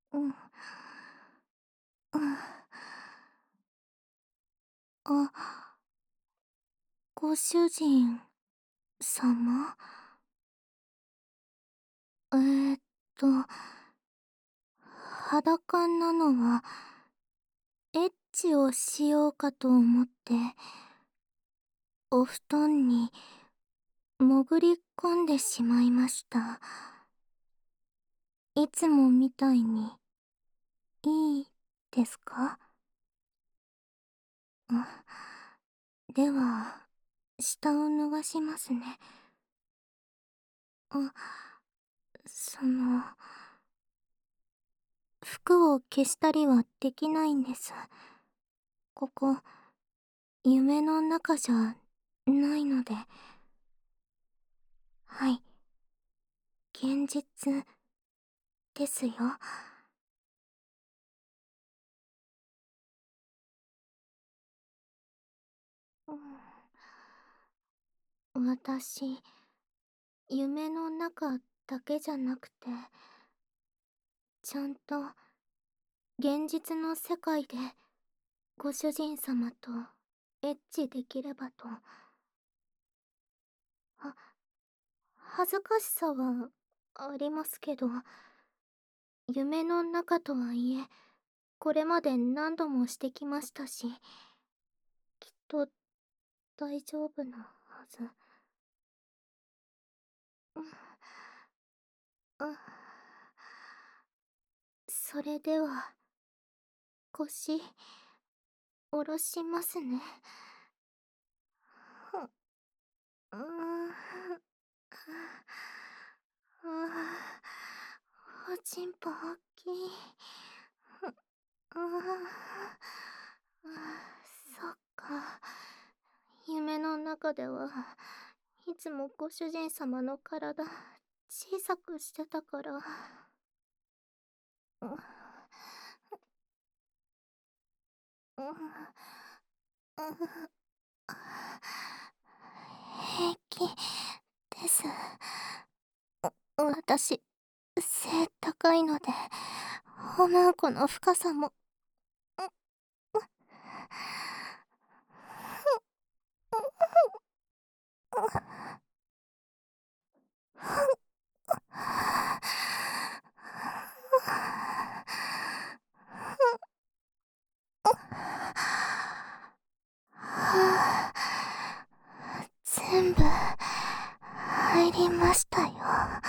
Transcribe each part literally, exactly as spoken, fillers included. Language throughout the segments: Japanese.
うん。うん。あ、ご主人様？えーっと、裸なのは、エッチをしようかと思って、お布団に潜り込んでしまいました。いつもみたいに、いいですか？あ、では、下を脱がしますね。あ、その、服を消したりはできないんです。ここ、夢の中じゃないので。はい、現実ですよ。うん、私、夢の中だけじゃなくて、ちゃんと現実の世界でご主人様とエッチできればと。あ、恥ずかしさはありますけど、夢の中とはいえ、これまで何度もしてきましたし、きっと大丈夫なはず。うん、うん、それでは、腰、下ろしますね。うーん。ああ、おちんぽ大きい。ああ、そっか。夢の中ではいつもご主人様の体小さくしてたから。うん、うん、うん、平気です。私、背高いので、おまんこの深さも、全部、入りましたよ。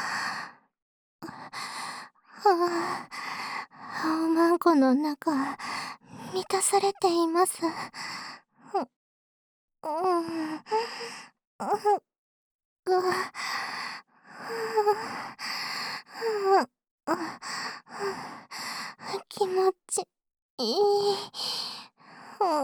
はあ、おまんこの中、満たされています。うん、うん、う、気持ちいい。うん、うん、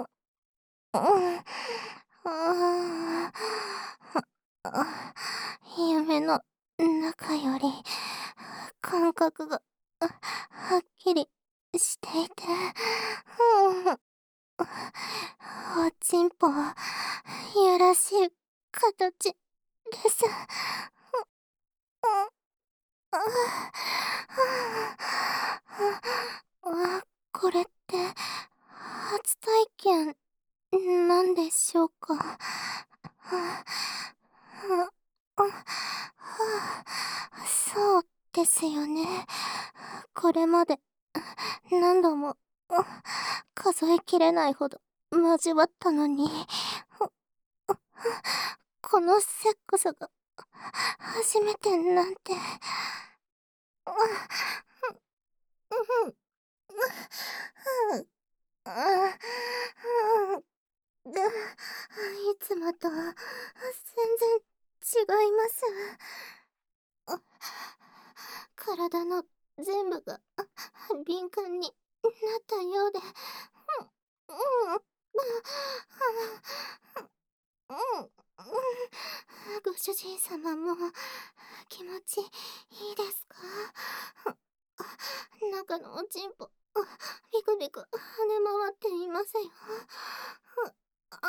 ああ、夢の中より感覚がはっきりしていて、うん、おちんぽいやらしい形です。ああ、これって初体験なんでしょうか？はあ、はあ、はあ、そうですよね。これまで何度も数えきれないほど交わったのに、このセックスが初めてなんて。いつもと全然違います。体の全部が敏感になったようで、うん、うん、うん、ご主人様も気持ちいいですか？中のおちんぽビクビク跳ね回っていますよ。あ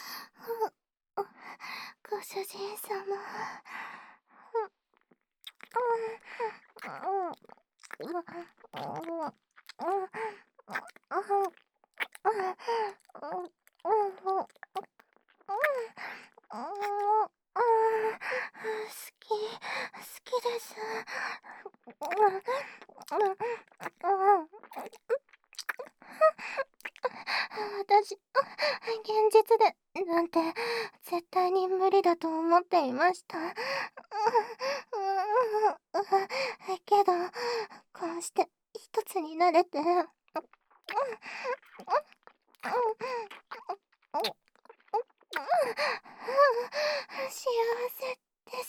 あ、ご主人様。 き、好きです。私、現実でなんて絶対に無理だと思っていました。けど、こうして一つになれて、幸せです。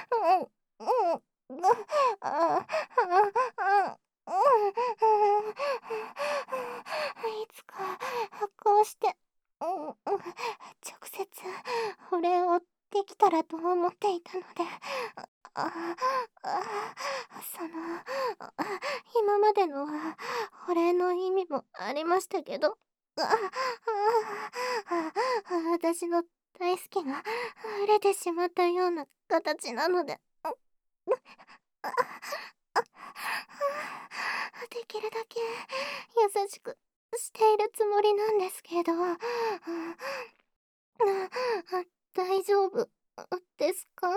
いつかこうして、直接お礼をできたらと思っていたので、ああその今までのはお礼の意味もありましたけど、ああ私の大好きが溢れてしまったような形なので、できるだけ優しくしているつもりなんですけど、大丈夫ですか？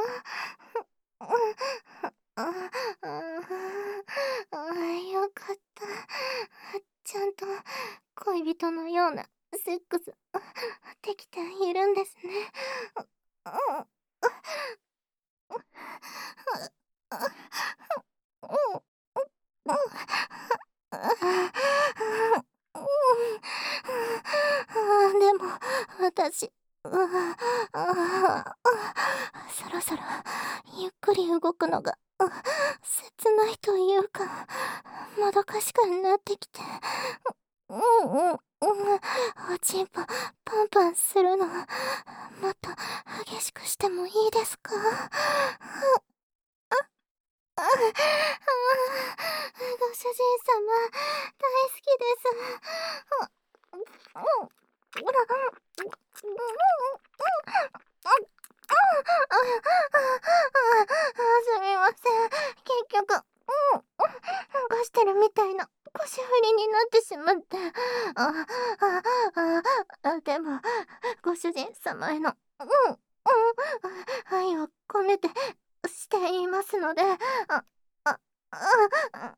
よかった。ちゃんと恋人のようなセックスできているんですね。でも私、そろそろゆっくり動くのが切ないというか、もどかしくなってきて、うんうんうん、おちんぽパンパンするのもっと激しくしてもいいですか？ああ、ご主人様、大好きです。すみません。結局、うん、起こしてるみたいな腰振りになってしまって。あ、あ、あ、あ、でも、ご主人様への、うん、うん、愛を込めてしていますので、あ、あ、あ、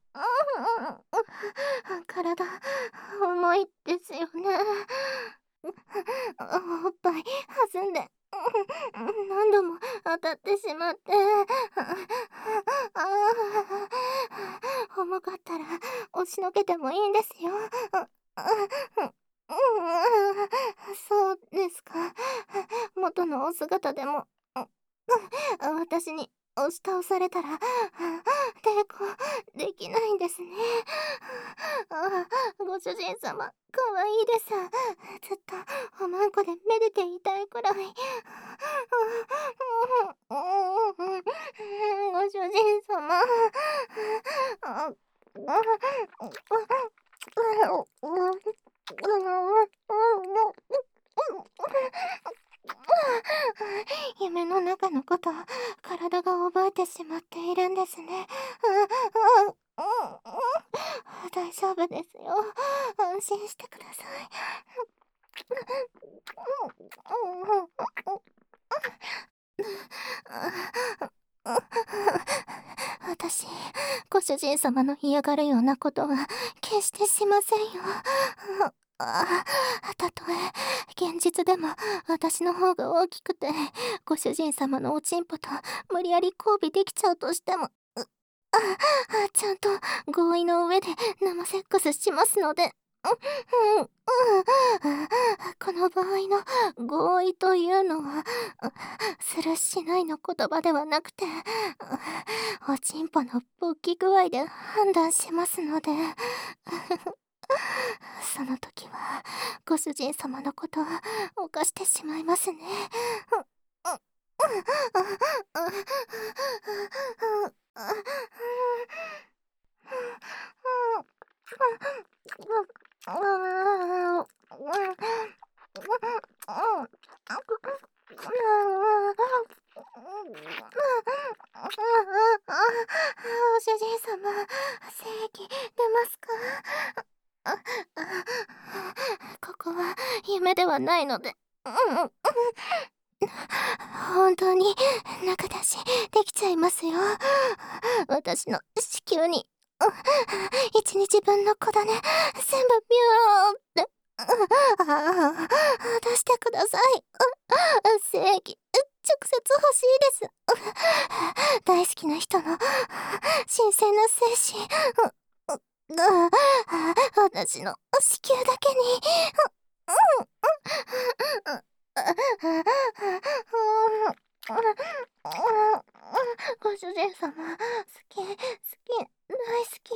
体、重いですよね。おっぱい弾んで、何度も当たってしまって、重かったら押しのけてもいいんですよ。そうですか。元のお姿でも私に押し倒されたら抵抗できないんですね。ご主人様、かわいいです。ずっとおまんこでめでていたいくらい。ご主人様。夢の中のことを体が覚えてしまっているんですね。大丈夫ですよ。安心してください。私、ご主人様の嫌がるようなことは決してしませんよ。あたとえ現実でも私の方が大きくてご主人様のおちんぽと無理やり交尾できちゃうとしても、あちゃんと合意の上で生セックスしますので。うんうん、この場合の合意というのはするしないの言葉ではなくて、おちんぽの勃起具合で判断しますので、その時はご主人様のことを犯してしまいますね。 夢ではないので。うんうんうん。本当に仲出しできちゃいますよ。私の子宮に、一日分の子種全部ビューって、出してください。正義、直接欲しいです。大好きな人の新鮮な精子、私の子宮だけに。ご主人様、好き、好き、大好き。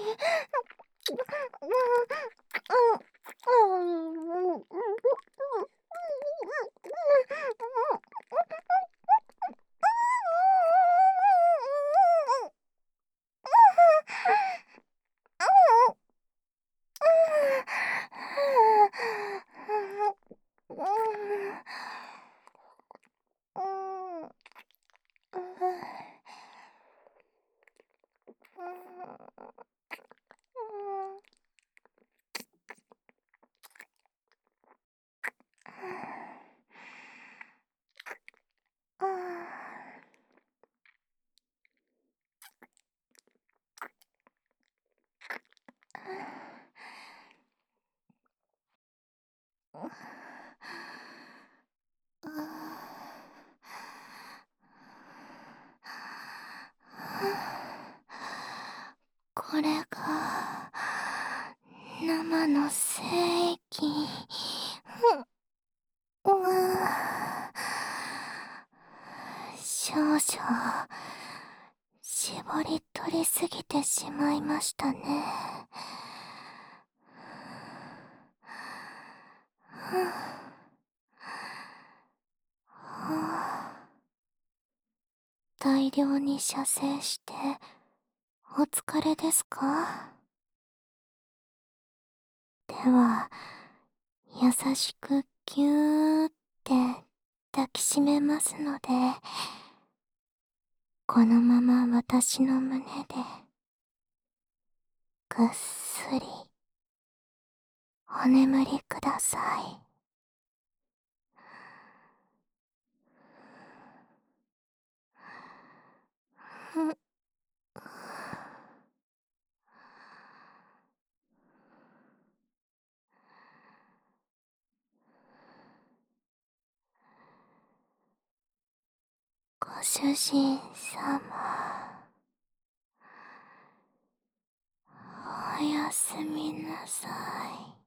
これが生の精液。うわ、少々絞り取りすぎてしまいましたね。大量に射精してお疲れですか？では優しくぎゅーって抱きしめますので、このまま私の胸でぐっすりお眠りください。ご主人様、おやすみなさい。